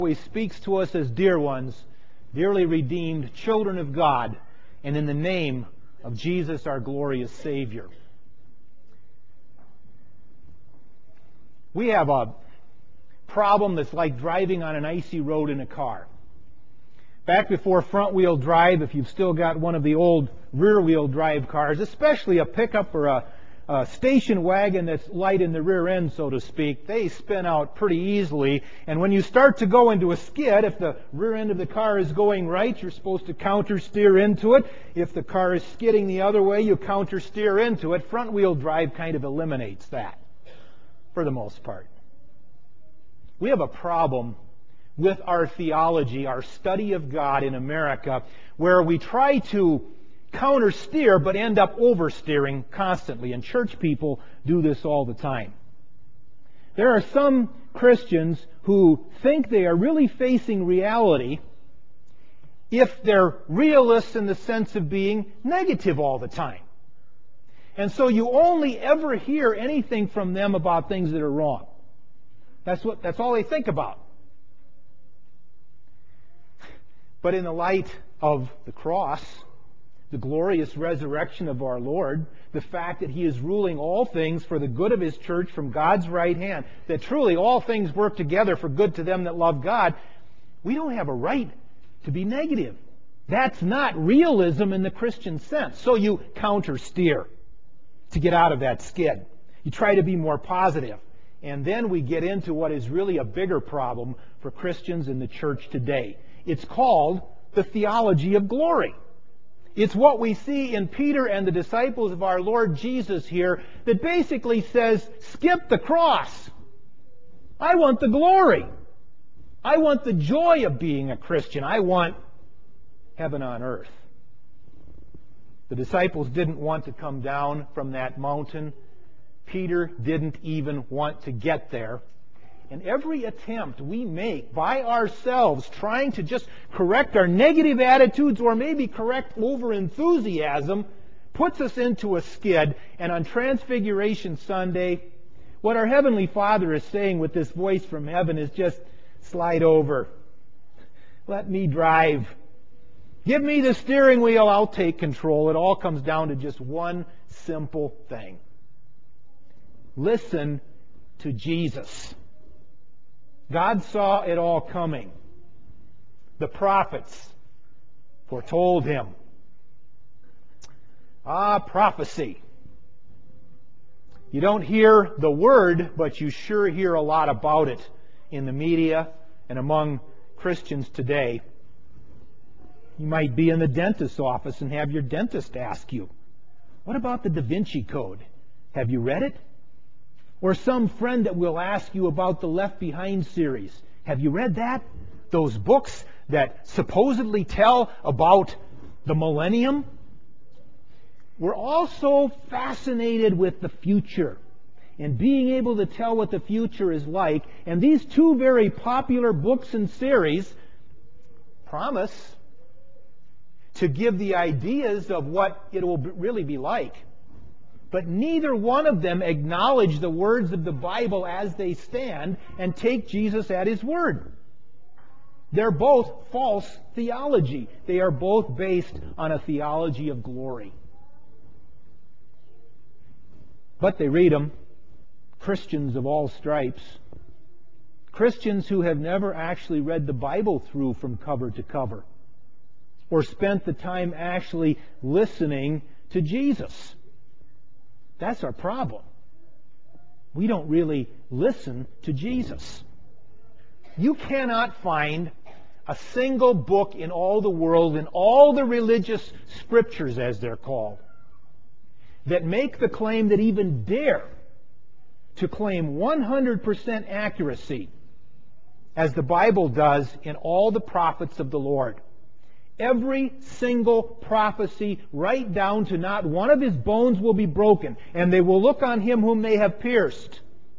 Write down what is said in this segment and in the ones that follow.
He speaks to us as dear ones, dearly redeemed children of God, and in the name of Jesus, our glorious Savior. We have a problem that's like driving on an icy road in a car. Back before front-wheel drive, if you've still got one of the old rear-wheel drive cars, especially a pickup or a station wagon that's light in the rear end, so to speak, they spin out pretty easily. And when you start to go into a skid, if the rear end of the car is going right, you're supposed to counter steer into it. If the car is skidding the other way, you counter steer into it. Front-wheel drive kind of eliminates that, for the most part. We have a problem with our theology, our study of God in America, where we try to counter-steer but end up oversteering constantly. And church people do this all the time. There are some Christians who think they are really facing reality if they're realists in the sense of being negative all the time. And so you only ever hear anything from them about things that are wrong. That's all they think about. But in the light of the cross, the glorious resurrection of our Lord, the fact that He is ruling all things for the good of His church from God's right hand, that truly all things work together for good to them that love God, we don't have a right to be negative. That's not realism in the Christian sense. So you counter-steer to get out of that skid. You try to be more positive. And then we get into what is really a bigger problem for Christians in the church today. It's called the theology of glory. It's what we see in Peter and the disciples of our Lord Jesus here that basically says, skip the cross. I want the glory. I want the joy of being a Christian. I want heaven on earth. The disciples didn't want to come down from that mountain. Peter didn't even want to get there. And every attempt we make by ourselves trying to just correct our negative attitudes or maybe correct over-enthusiasm puts us into a skid. And on Transfiguration Sunday, what our Heavenly Father is saying with this voice from heaven is just slide over. Let me drive. Give me the steering wheel. I'll take control. It all comes down to just one simple thing. Listen to Jesus. God saw it all coming. The prophets foretold Him. Prophecy. You don't hear the word, but you sure hear a lot about it in the media and among Christians today. You might be in the dentist's office and have your dentist ask you, what about the Da Vinci Code? Have you read it? Or some friend that will ask you about the Left Behind series. Have you read that? Those books that supposedly tell about the millennium? We're also fascinated with the future and being able to tell what the future is like. And these two very popular books and series promise to give the ideas of what it will really be like. But neither one of them acknowledge the words of the Bible as they stand and take Jesus at His word. They're both false theology. They are both based on a theology of glory. But they read them. Christians of all stripes. Christians who have never actually read the Bible through from cover to cover. Or spent the time actually listening to Jesus. That's our problem. We don't really listen to Jesus. You cannot find a single book in all the world, in all the religious scriptures as they're called, that make the claim that even dare to claim 100% accuracy as the Bible does in all the prophets of the Lord. Every single prophecy, right down to not one of His bones will be broken, and they will look on Him whom they have pierced.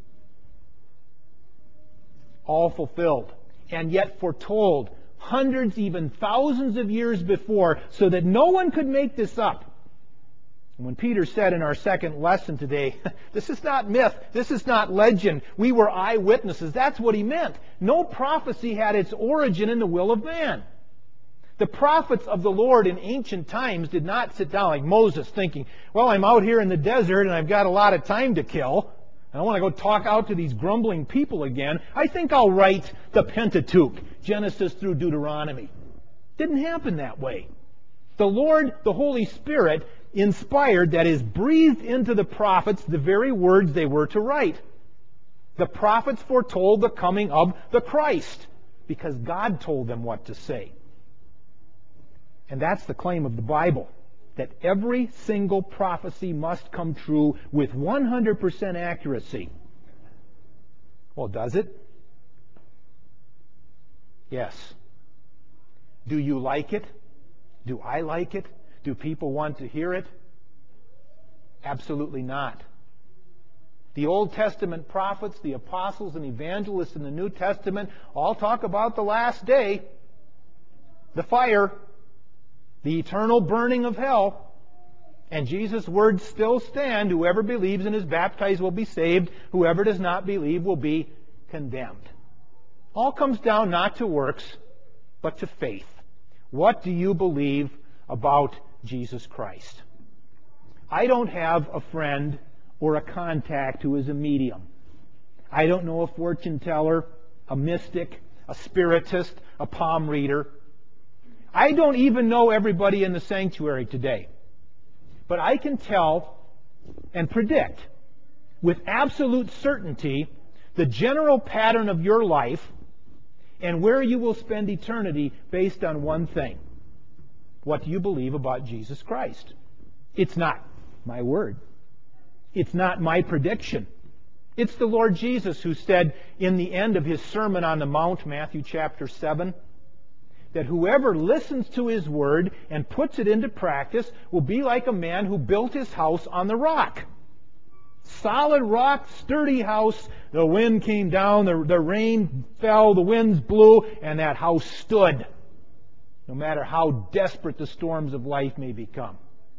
All fulfilled, and yet foretold hundreds, even thousands of years before, so that no one could make this up. And when Peter said in our second lesson today, this is not myth, this is not legend, we were eyewitnesses, that's what he meant. No prophecy had its origin in the will of man. The prophets of the Lord in ancient times did not sit down like Moses thinking, well, I'm out here in the desert and I've got a lot of time to kill. I want to go talk out to these grumbling people again. I think I'll write the Pentateuch, Genesis through Deuteronomy. Didn't happen that way. The Lord, the Holy Spirit, inspired, that is, breathed into the prophets the very words they were to write. The prophets foretold the coming of the Christ because God told them what to say. And that's the claim of the Bible, that every single prophecy must come true with 100% accuracy. Well, does it? Yes. Do you like it? Do I like it? Do people want to hear it? Absolutely not. The Old Testament prophets, the apostles and evangelists in the New Testament all talk about the last day, the fire, the eternal burning of hell. And Jesus' words still stand. Whoever believes and is baptized will be saved. Whoever does not believe will be condemned. All comes down not to works, but to faith. What do you believe about Jesus Christ? I don't have a friend or a contact who is a medium. I don't know a fortune teller, a mystic, a spiritist, a palm reader. I don't even know everybody in the sanctuary today. But I can tell and predict with absolute certainty the general pattern of your life and where you will spend eternity based on one thing. What do you believe about Jesus Christ? It's not my word. It's not my prediction. It's the Lord Jesus who said in the end of His Sermon on the Mount, Matthew chapter 7, that whoever listens to His word and puts it into practice will be like a man who built his house on the rock. Solid rock, sturdy house. The wind came down, the rain fell, the winds blew, and that house stood, no matter how desperate the storms of life may become.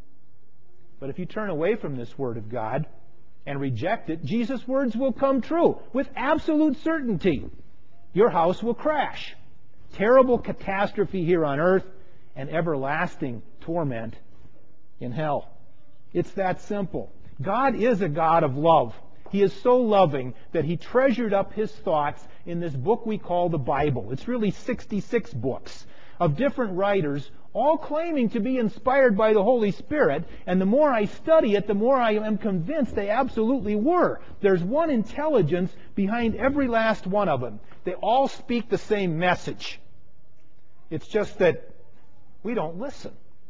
But if you turn away from this Word of God and reject it, Jesus' words will come true with absolute certainty. Your house will crash. Terrible catastrophe here on earth and everlasting torment in hell. It's that simple. God is a God of love. He is so loving that He treasured up His thoughts in this book we call the Bible. It's really 66 books of different writers, all claiming to be inspired by the Holy Spirit. And the more I study it, the more I am convinced they absolutely were. There's one intelligence behind every last one of them. They all speak the same message. It's just that we don't listen.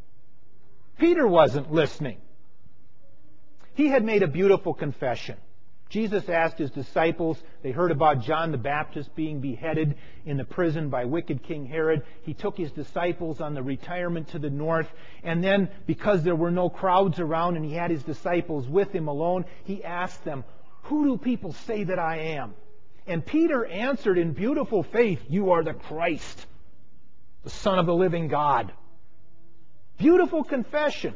Peter wasn't listening. He had made a beautiful confession. Jesus asked His disciples, they heard about John the Baptist being beheaded in the prison by wicked King Herod. He took His disciples on the retirement to the north, and then because there were no crowds around and He had His disciples with Him alone, He asked them, "Who do people say that I am?" And Peter answered in beautiful faith, "You are the Christ, the Son of the living God." Beautiful confession.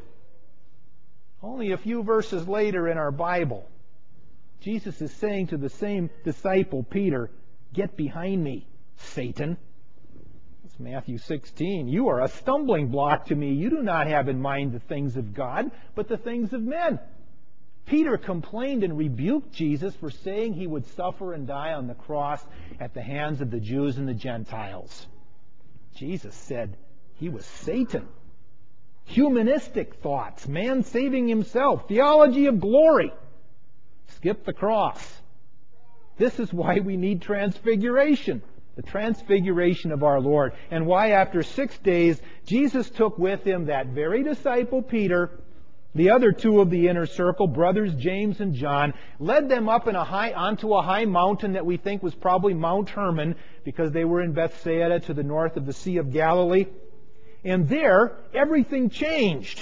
Only a few verses later in our Bible, Jesus is saying to the same disciple, Peter, "Get behind me, Satan." It's Matthew 16. "You are a stumbling block to me. You do not have in mind the things of God, but the things of men." Peter complained and rebuked Jesus for saying He would suffer and die on the cross at the hands of the Jews and the Gentiles. Jesus said he was Satan. Humanistic thoughts, man saving himself, theology of glory. Skip the cross. This is why we need transfiguration, the transfiguration of our Lord, and why after 6 days Jesus took with Him that very disciple Peter, the other two of the inner circle, brothers James and John, led them up onto a high mountain that we think was probably Mount Hermon, because they were in Bethsaida to the north of the Sea of Galilee. And there, everything changed.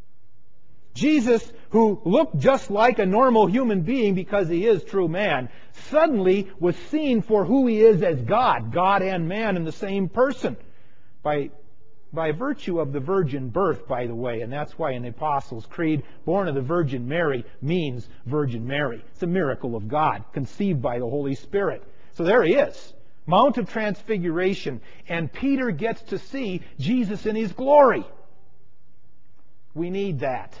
Jesus, who looked just like a normal human being because He is true man, suddenly was seen for who He is as God and man in the same person, by by virtue of the virgin birth, by the way, and that's why in the Apostles' Creed, born of the Virgin Mary means Virgin Mary. It's a miracle of God, conceived by the Holy Spirit. So there he is, Mount of Transfiguration, and Peter gets to see Jesus in his glory. We need that.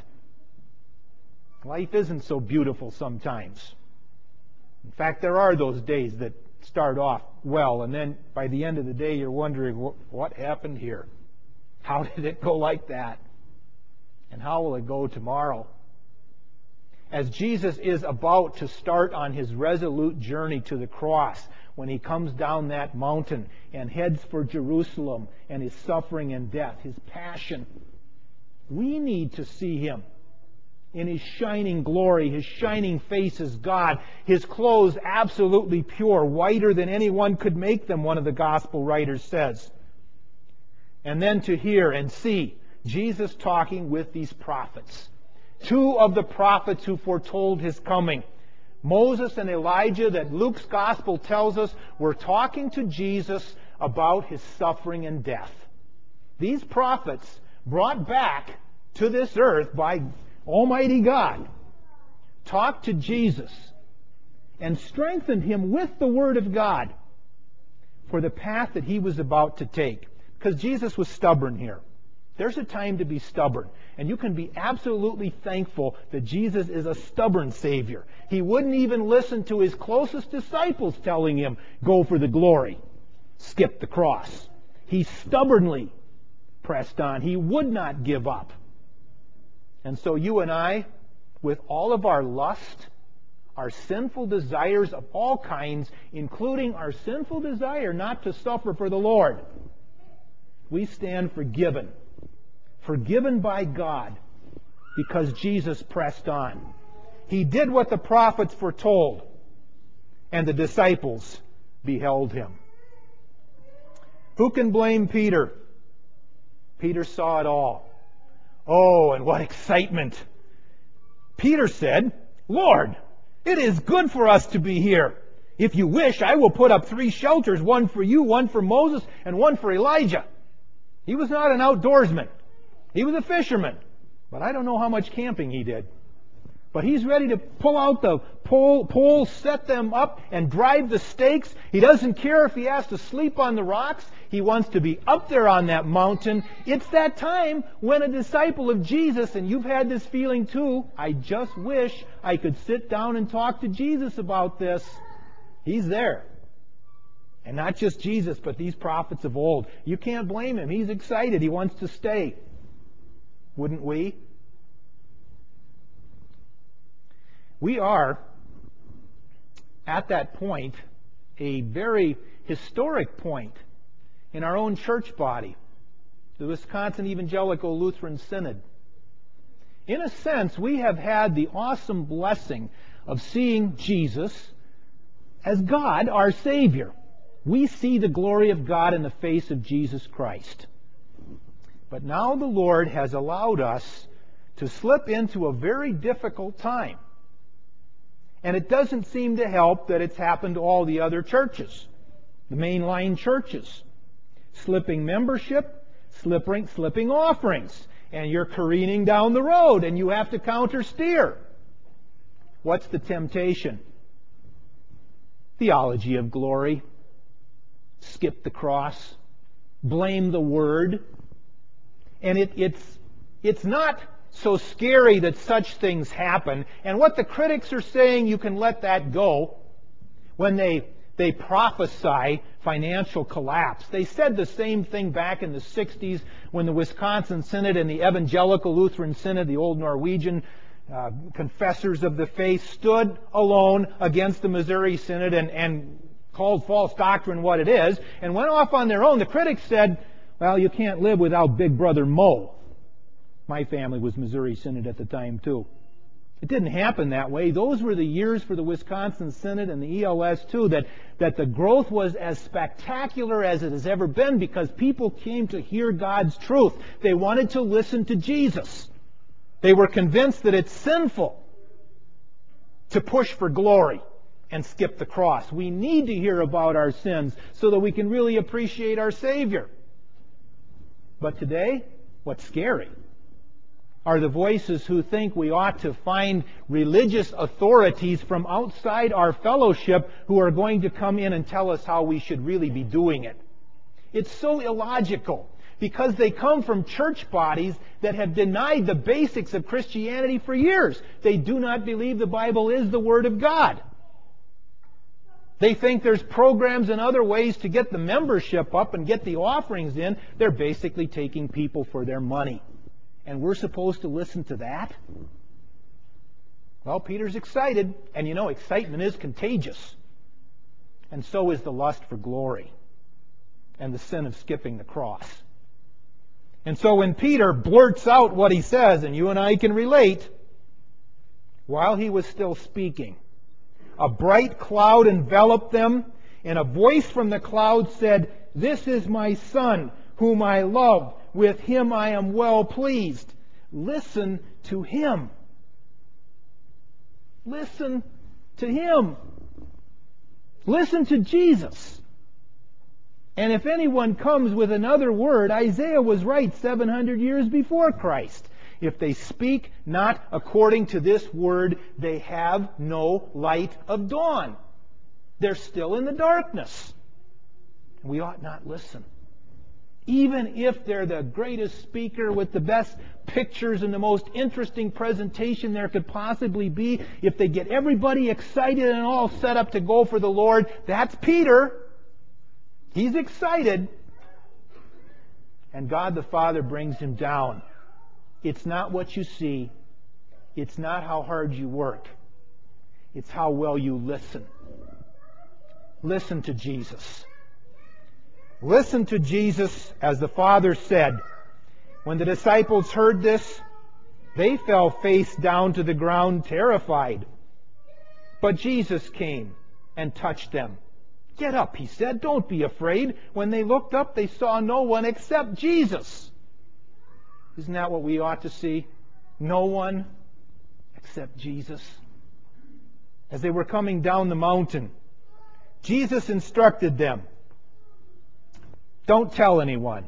Life isn't so beautiful sometimes. In fact, there are those days that start off well, and then by the end of the day, you're wondering, what happened here? How did it go like that? And how will it go tomorrow? As Jesus is about to start on his resolute journey to the cross, when he comes down that mountain and heads for Jerusalem and his suffering and death, his passion, we need to see him in his shining glory, his shining face as God, his clothes absolutely pure, whiter than anyone could make them, one of the gospel writers says. And then to hear and see Jesus talking with these prophets. Two of the prophets who foretold his coming, Moses and Elijah, that Luke's gospel tells us were talking to Jesus about his suffering and death. These prophets, brought back to this earth by Almighty God, talked to Jesus and strengthened him with the Word of God for the path that he was about to take. Because Jesus was stubborn here. There's a time to be stubborn. And you can be absolutely thankful that Jesus is a stubborn Savior. He wouldn't even listen to his closest disciples telling him, go for the glory. Skip the cross. He stubbornly pressed on. He would not give up. And so you and I, with all of our lust, our sinful desires of all kinds, including our sinful desire not to suffer for the Lord, we stand forgiven. Forgiven by God because Jesus pressed on. He did what the prophets foretold, and the disciples beheld him. Who can blame Peter? Peter saw it all. Oh, and what excitement! Peter said, Lord, it is good for us to be here. If you wish, I will put up 3 shelters, one for you, one for Moses, and one for Elijah. He was not an outdoorsman. He was a fisherman. But I don't know how much camping he did. But he's ready to pull out the poles, set them up, and drive the stakes. He doesn't care if he has to sleep on the rocks. He wants to be up there on that mountain. It's that time when a disciple of Jesus, and you've had this feeling too, I just wish I could sit down and talk to Jesus about this. He's there. And not just Jesus, but these prophets of old. You can't blame him. He's excited. He wants to stay. Wouldn't we? We are, at that point, a very historic point in our own church body, the Wisconsin Evangelical Lutheran Synod. In a sense, we have had the awesome blessing of seeing Jesus as God, our Savior. We see the glory of God in the face of Jesus Christ. But now the Lord has allowed us to slip into a very difficult time. And it doesn't seem to help that it's happened to all the other churches, the mainline churches. Slipping membership, slipping offerings, and you're careening down the road and you have to counter steer. What's the temptation? Theology of glory. Skip the cross. Blame the Word. And it's not so scary that such things happen. And what the critics are saying, you can let that go. When they prophesy financial collapse. They said the same thing back in the 60s when the Wisconsin Synod and the Evangelical Lutheran Synod, the old Norwegian confessors of the faith, stood alone against the Missouri Synod and called false doctrine what it is, and went off on their own. The critics said, well, you can't live without Big Brother Mo. My family was Missouri Synod at the time, too. It didn't happen that way. Those were the years for the Wisconsin Synod and the ELS, too, that the growth was as spectacular as it has ever been because people came to hear God's truth. They wanted to listen to Jesus. They were convinced that it's sinful to push for glory and skip the cross. We need to hear about our sins so that we can really appreciate our Savior. But today, what's scary are the voices who think we ought to find religious authorities from outside our fellowship who are going to come in and tell us how we should really be doing it. It's so illogical because they come from church bodies that have denied the basics of Christianity for years. They do not believe the Bible is the Word of God. They think there's programs and other ways to get the membership up and get the offerings in. They're basically taking people for their money. And we're supposed to listen to that? Well, Peter's excited. And you know, excitement is contagious. And so is the lust for glory and the sin of skipping the cross. And so when Peter blurts out what he says, and you and I can relate, while he was still speaking, a bright cloud enveloped them, and a voice from the cloud said, "This is my Son, whom I love. With him I am well pleased. Listen to him." Listen to him. Listen to Jesus. And if anyone comes with another word, Isaiah was right 700 years before Christ. If they speak not according to this word, they have no light of dawn. They're still in the darkness. We ought not listen. Even if they're the greatest speaker with the best pictures and the most interesting presentation there could possibly be, if they get everybody excited and all set up to go for the Lord, that's Peter. He's excited. And God the Father brings him down. It's not what you see. It's not how hard you work. It's how well you listen. Listen to Jesus. Listen to Jesus, as the Father said. When the disciples heard this, they fell face down to the ground, terrified. But Jesus came and touched them. "Get up," he said. "Don't be afraid." When they looked up, they saw no one except Jesus. Isn't that what we ought to see? No one except Jesus. As they were coming down the mountain, Jesus instructed them, "Don't tell anyone.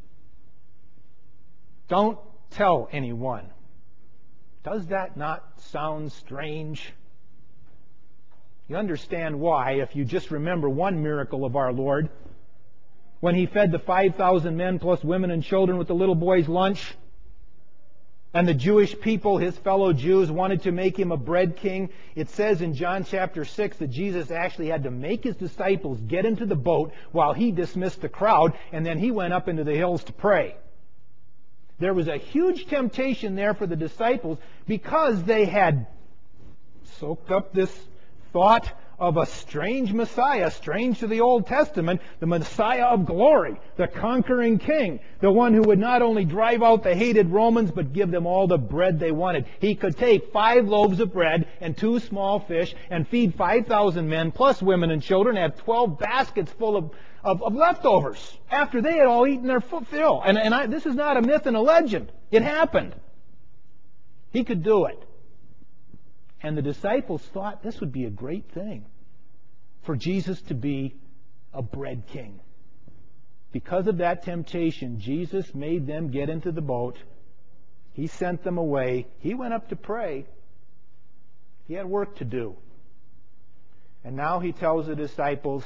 Don't tell anyone." Does that not sound strange? You understand why if you just remember one miracle of our Lord. When he fed the 5,000 men plus women and children with the little boy's lunch. And the Jewish people, his fellow Jews, wanted to make him a bread king. It says in John chapter 6 that Jesus actually had to make his disciples get into the boat while he dismissed the crowd, and then he went up into the hills to pray. There was a huge temptation there for the disciples because they had soaked up this thought of a strange Messiah, strange to the Old Testament, the Messiah of glory, the conquering king, the one who would not only drive out the hated Romans, but give them all the bread they wanted. He could take 5 loaves of bread and 2 small fish and feed 5,000 men, plus women and children, and have 12 baskets full of leftovers after they had all eaten their fill. And this is not a myth and a legend. It happened. He could do it. And the disciples thought this would be a great thing for Jesus to be a bread king. Because of that temptation, Jesus made them get into the boat. He sent them away. He went up to pray. He had work to do. And now he tells the disciples,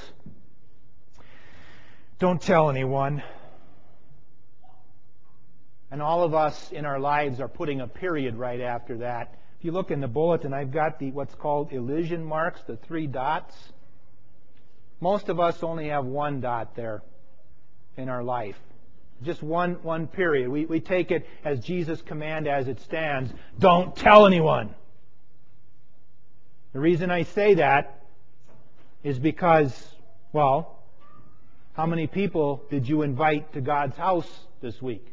"Don't tell anyone." And all of us in our lives are putting a period right after that. If you look in the bulletin, I've got what's called elision marks, the 3 dots. Most of us only have 1 dot there in our life. Just one period. We take it as Jesus' command as it stands. Don't tell anyone. The reason I say that is because, well, how many people did you invite to God's house this week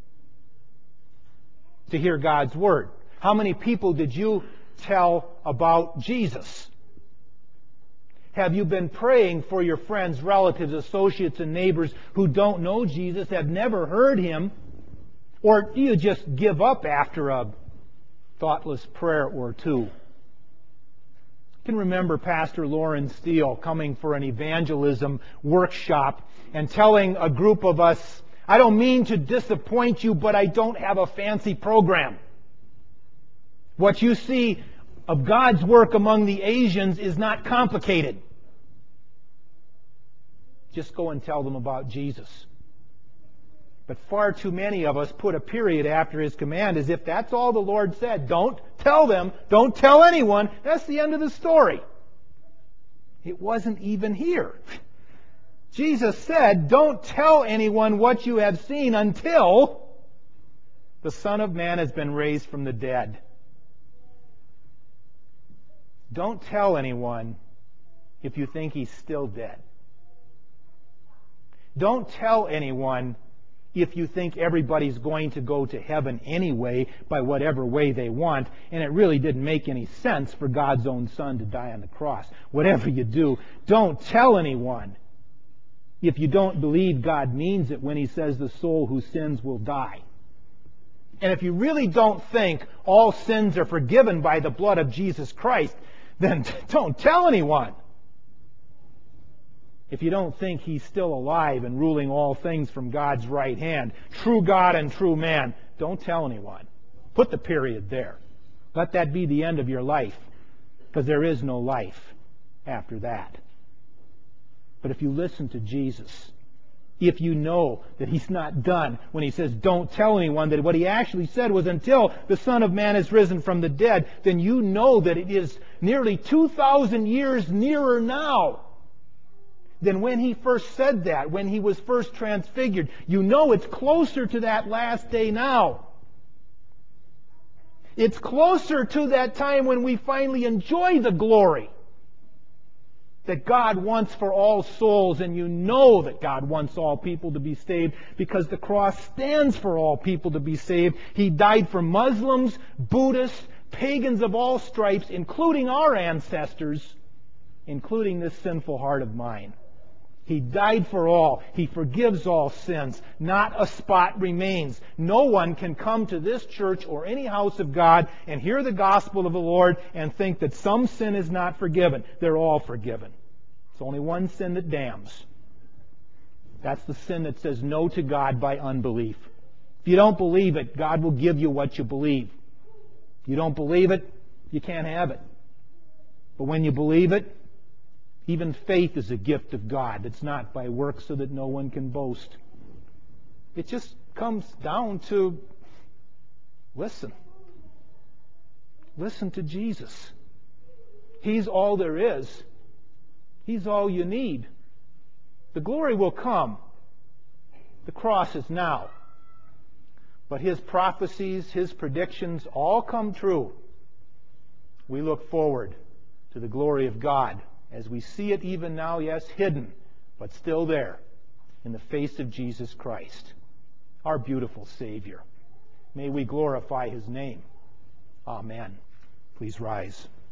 to hear God's Word? How many people did you tell about Jesus? Have you been praying for your friends, relatives, associates, and neighbors who don't know Jesus, have never heard Him? Or do you just give up after a thoughtless prayer or two? I can remember Pastor Lauren Steele coming for an evangelism workshop and telling a group of us I don't mean to disappoint you, but I don't have a fancy program. What you see of God's work among the Asians is not complicated. Just go and tell them about Jesus. But far too many of us put a period after His command as if that's all the Lord said. Don't tell them. Don't tell anyone. That's the end of the story. It wasn't even here. Jesus said, don't tell anyone what you have seen until the Son of Man has been raised from the dead. Don't tell anyone if you think He's still dead. Don't tell anyone if you think everybody's going to go to heaven anyway by whatever way they want, and it really didn't make any sense for God's own Son to die on the cross. Whatever you do, don't tell anyone if you don't believe God means it when He says the soul who sins will die. And if you really don't think all sins are forgiven by the blood of Jesus Christ, then don't tell anyone. If you don't think He's still alive and ruling all things from God's right hand, true God and true man, don't tell anyone. Put the period there. Let that be the end of your life, because there is no life after that. But if you listen to Jesus, if you know that He's not done when He says don't tell anyone, that what He actually said was until the Son of Man is risen from the dead, then you know that it is nearly 2,000 years nearer now than when He first said that, when He was first transfigured. You know it's closer to that last day now. It's closer to that time when we finally enjoy the glory that God wants for all souls, and you know that God wants all people to be saved because the cross stands for all people to be saved. He died for Muslims, Buddhists, pagans of all stripes, including our ancestors, including this sinful heart of mine. He died for all. He forgives all sins. Not a spot remains. No one can come to this church or any house of God and hear the gospel of the Lord and think that some sin is not forgiven. They're all forgiven. It's only one sin that damns. That's the sin that says no to God by unbelief. If you don't believe it, God will give you what you believe. If you don't believe it, you can't have it. But when you believe it, even faith is a gift of God. It's not by works so that no one can boast. It just comes down to listen. Listen to Jesus. He's all there is. He's all you need. The glory will come. The cross is now. But His prophecies, His predictions all come true. We look forward to the glory of God as we see it even now, yes, hidden, but still there in the face of Jesus Christ, our beautiful Savior. May we glorify His name. Amen. Please rise.